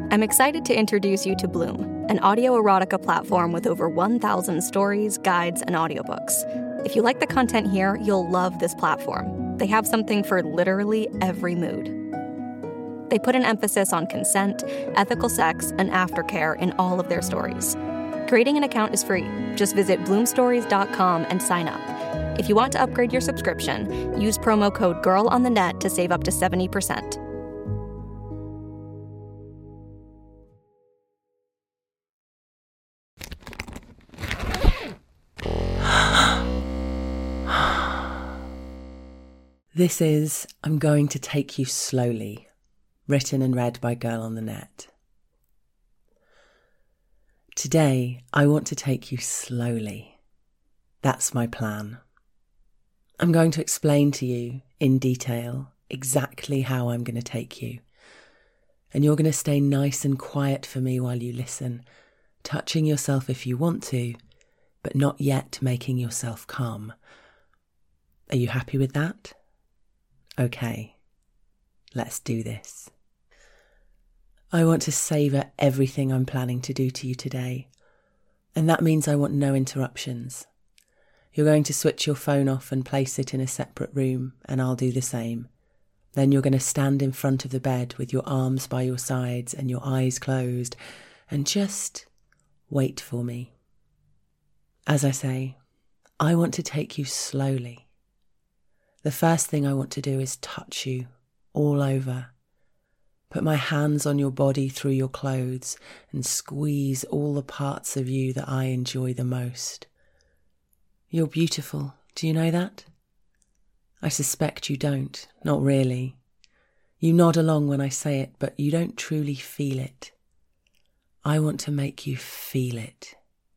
I'm excited to introduce you to Bloom, an audio erotica platform with over 1,000 stories, guides, and audiobooks. If you like the content here, you'll love this platform. They have something for literally every mood. They put an emphasis on consent, ethical sex, and aftercare in all of their stories. Creating an account is free. Just visit bloomstories.com and sign up. If you want to upgrade your subscription, use promo code GIRLONTHENET to save up to 70%. This is I'm Going to Take You Slowly, written and read by Girl on the Net. Today, I want to take you slowly. That's my plan. I'm going to explain to you in detail exactly how I'm going to take you. And you're going to stay nice and quiet for me while you listen, touching yourself if you want to, but not yet making yourself come. Are you happy with that? Okay, let's do this. I want to savour everything I'm planning to do to you today, and that means I want no interruptions. You're going to switch your phone off and place it in a separate room, and I'll do the same. Then you're going to stand in front of the bed with your arms by your sides and your eyes closed, and just wait for me. As I say, I want to take you slowly. The first thing I want to do is touch you all over. Put my hands on your body through your clothes and squeeze all the parts of you that I enjoy the most. You're beautiful, do you know that? I suspect you don't, not really. You nod along when I say it, but you don't truly feel it. I want to make you feel it.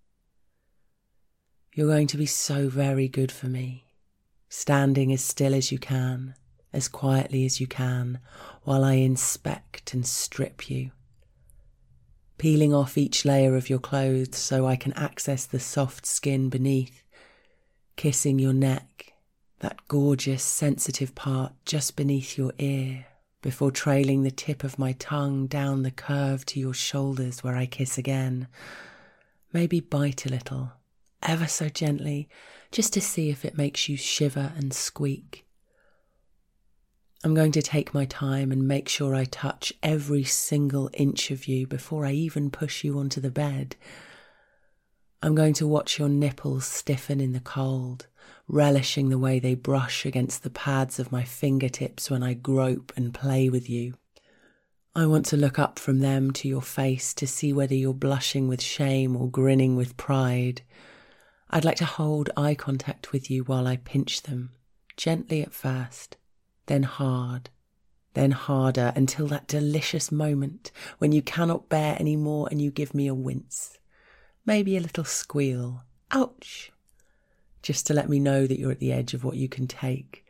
You're going to be so very good for me. Standing as still as you can, as quietly as you can, while I inspect and strip you. Peeling off each layer of your clothes so I can access the soft skin beneath, kissing your neck, that gorgeous, sensitive part just beneath your ear, before trailing the tip of my tongue down the curve to your shoulders where I kiss again. Maybe bite a little, ever so gently, just to see if it makes you shiver and squeak. I'm going to take my time and make sure I touch every single inch of you before I even push you onto the bed. I'm going to watch your nipples stiffen in the cold, relishing the way they brush against the pads of my fingertips when I grope and play with you. I want to look up from them to your face to see whether you're blushing with shame or grinning with pride. I'd like to hold eye contact with you while I pinch them, gently at first, then hard, then harder, until that delicious moment when you cannot bear any more and you give me a wince, maybe a little squeal, ouch, just to let me know that you're at the edge of what you can take.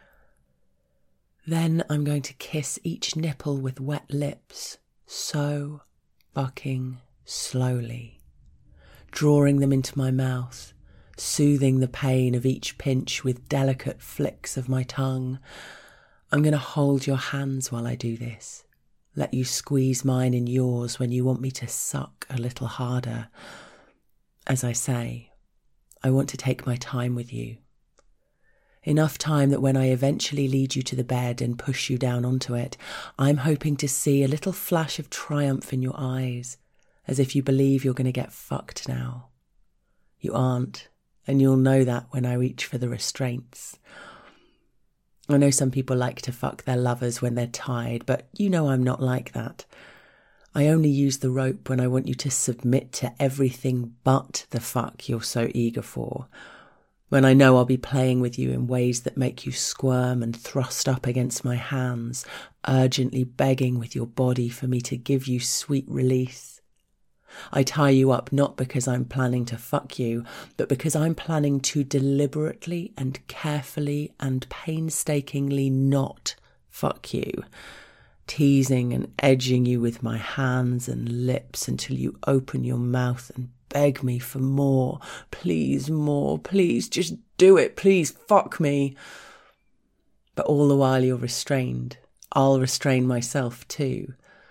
Then I'm going to kiss each nipple with wet lips, so fucking slowly, drawing them into my mouth, soothing the pain of each pinch with delicate flicks of my tongue. I'm going to hold your hands while I do this, let you squeeze mine in yours when you want me to suck a little harder. As I say, I want to take my time with you. Enough time that when I eventually lead you to the bed and push you down onto it, I'm hoping to see a little flash of triumph in your eyes, as if you believe you're going to get fucked now. You aren't, and you'll know that when I reach for the restraints. I know some people like to fuck their lovers when they're tied, but you know I'm not like that. I only use the rope when I want you to submit to everything but the fuck you're so eager for. When I know I'll be playing with you in ways that make you squirm and thrust up against my hands, urgently begging with your body for me to give you sweet release. I tie you up not because I'm planning to fuck you, but because I'm planning to deliberately and carefully and painstakingly not fuck you, teasing and edging you with my hands and lips until you open your mouth and beg me for more, please, just do it, please, fuck me. But all the while you're restrained, I'll restrain myself too.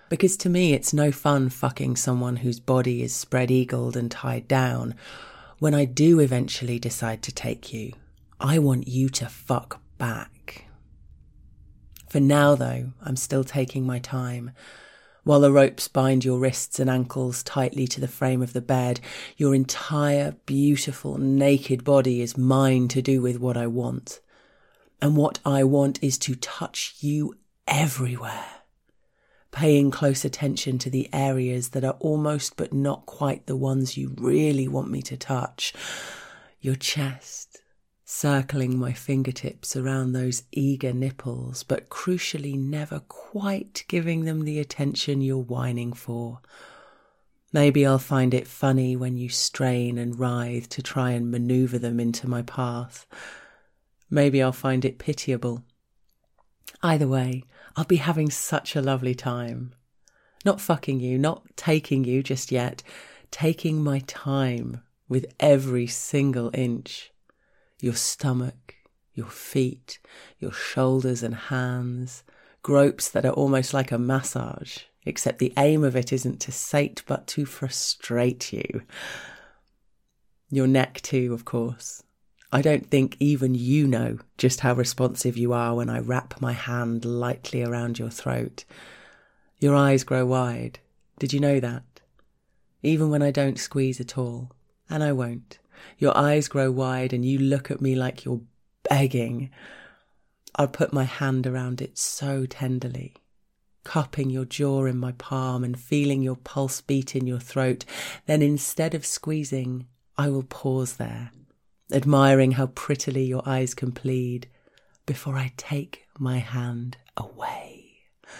Because to me, it's no fun fucking someone whose body is spread-eagled and tied down. When I do eventually decide to take you, I want you to fuck back. For now, though, I'm still taking my time. While the ropes bind your wrists and ankles tightly to the frame of the bed, your entire beautiful naked body is mine to do with what I want. And what I want is to touch you everywhere, paying close attention to the areas that are almost but not quite the ones you really want me to touch. Your chest, circling my fingertips around those eager nipples, but crucially never quite giving them the attention you're whining for. Maybe I'll find it funny when you strain and writhe to try and maneuver them into my path. Maybe I'll find it pitiable. Either way, I'll be having such a lovely time. Not fucking you, not taking you just yet, taking my time with every single inch. Your stomach, your feet, your shoulders and hands, gropes that are almost like a massage, except the aim of it isn't to sate but to frustrate you. Your neck too, of course. I don't think even you know just how responsive you are when I wrap my hand lightly around your throat. Your eyes grow wide. Did you know that? Even when I don't squeeze at all, and I won't. Your eyes grow wide and you look at me like you're begging. I'll put my hand around it so tenderly, cupping your jaw in my palm and feeling your pulse beat in your throat. Then instead of squeezing, I will pause there, admiring how prettily your eyes can plead, before I take my hand away.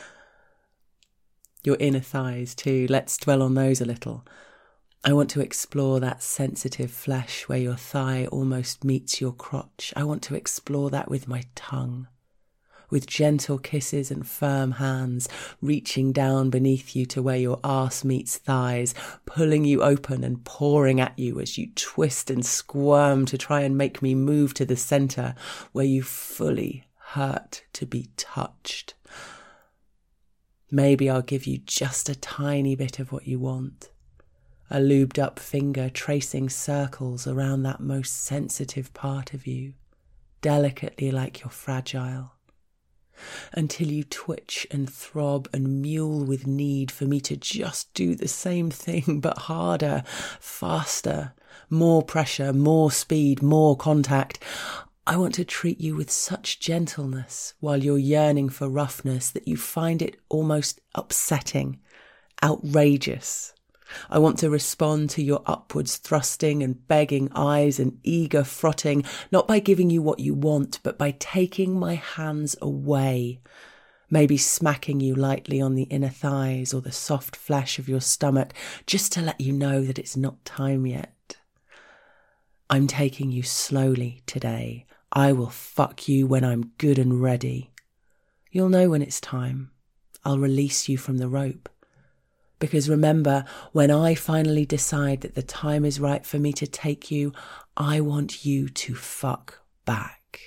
Your inner thighs too, let's dwell on those a little. I want to explore that sensitive flesh where your thigh almost meets your crotch. I want to explore that with my tongue, with gentle kisses and firm hands, reaching down beneath you to where your arse meets thighs, pulling you open and pouring at you as you twist and squirm to try and make me move to the centre where you fully hurt to be touched. Maybe I'll give you just a tiny bit of what you want. A lubed up finger tracing circles around that most sensitive part of you, delicately like you're fragile, until you twitch and throb and mule with need for me to just do the same thing but harder, faster, more pressure, more speed, more contact. I want to treat you with such gentleness while you're yearning for roughness that you find it almost upsetting, outrageous. I want to respond to your upwards thrusting and begging eyes and eager frotting, not by giving you what you want, but by taking my hands away, maybe smacking you lightly on the inner thighs or the soft flesh of your stomach, just to let you know that it's not time yet. I'm taking you slowly today. I will fuck you when I'm good and ready. You'll know when it's time. I'll release you from the rope. Because remember, when I finally decide that the time is right for me to take you, I want you to fuck back.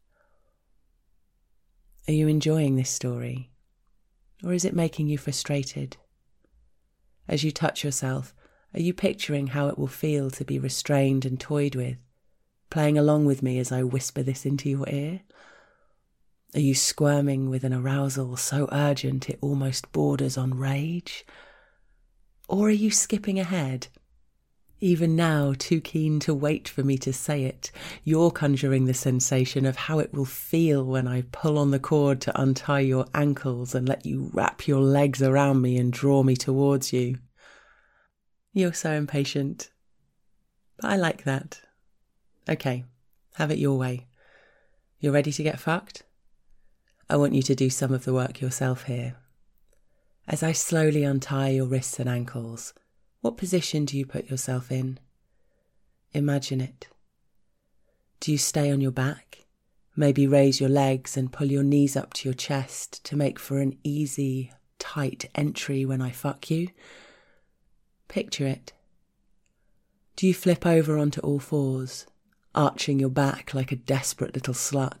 Are you enjoying this story? Or is it making you frustrated? As you touch yourself, are you picturing how it will feel to be restrained and toyed with, playing along with me as I whisper this into your ear? Are you squirming with an arousal so urgent it almost borders on rage? Or are you skipping ahead? Even now, too keen to wait for me to say it, you're conjuring the sensation of how it will feel when I pull on the cord to untie your ankles and let you wrap your legs around me and draw me towards you. You're so impatient. But I like that. Okay, have it your way. You're ready to get fucked? I want you to do some of the work yourself here. As I slowly untie your wrists and ankles, what position do you put yourself in? Imagine it. Do you stay on your back? Maybe raise your legs and pull your knees up to your chest to make for an easy, tight entry when I fuck you? Picture it. Do you flip over onto all fours, arching your back like a desperate little slut,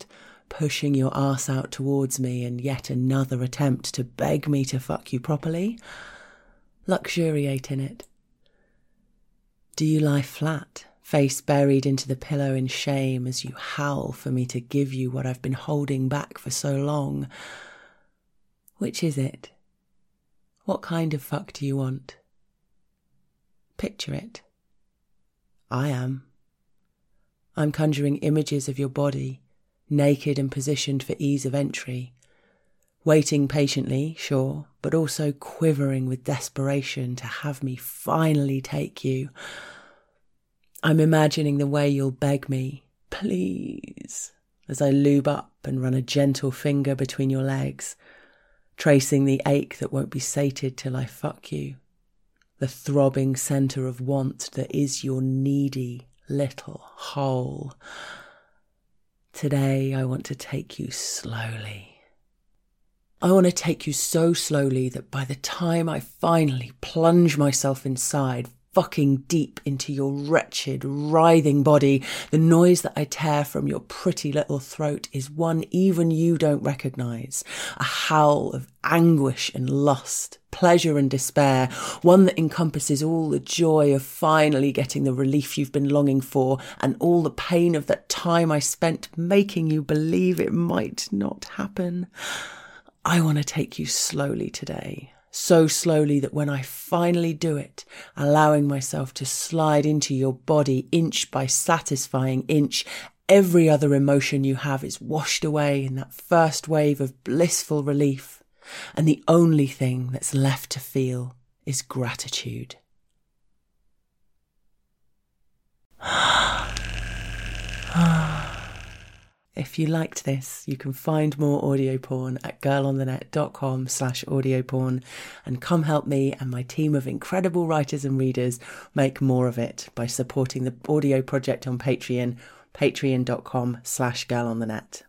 pushing your arse out towards me in yet another attempt to beg me to fuck you properly? Luxuriate in it. Do you lie flat, face buried into the pillow in shame as you howl for me to give you what I've been holding back for so long? Which is it? What kind of fuck do you want? Picture it. I am. I'm conjuring images of your body, naked and positioned for ease of entry, waiting patiently, sure, but also quivering with desperation to have me finally take you. I'm imagining the way you'll beg me, please, as I lube up and run a gentle finger between your legs, tracing the ache that won't be sated till I fuck you, the throbbing centre of want that is your needy little hole. Today I want to take you slowly. I want to take you so slowly that by the time I finally plunge myself inside, fucking deep into your wretched, writhing body, the noise that I tear from your pretty little throat is one even you don't recognise. A howl of anguish and lust, pleasure and despair, one that encompasses all the joy of finally getting the relief you've been longing for and all the pain of that time I spent making you believe it might not happen. I want to take you slowly today. So slowly that when I finally do it, allowing myself to slide into your body inch by satisfying inch, every other emotion you have is washed away in that first wave of blissful relief, and the only thing that's left to feel is gratitude. If you liked this, you can find more audio porn at girlonthenet.com/audio porn and come help me and my team of incredible writers and readers make more of it by supporting the audio project on Patreon, patreon.com/girlonthenet.